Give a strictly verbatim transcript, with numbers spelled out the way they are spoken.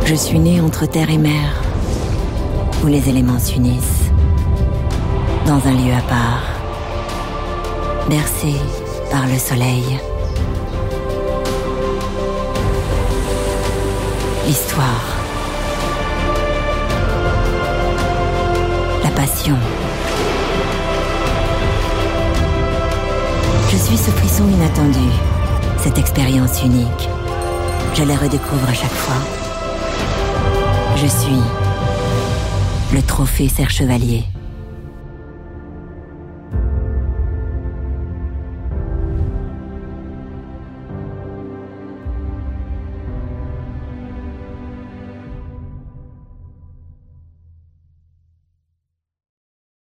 Je suis né entre terre et mer, où les éléments s'unissent, dans un lieu à part, bercé par le soleil. L'histoire, la passion. Je suis ce frisson inattendu, cette expérience unique. Je la redécouvre à chaque fois. Je suis le trophée Serre Chevalier.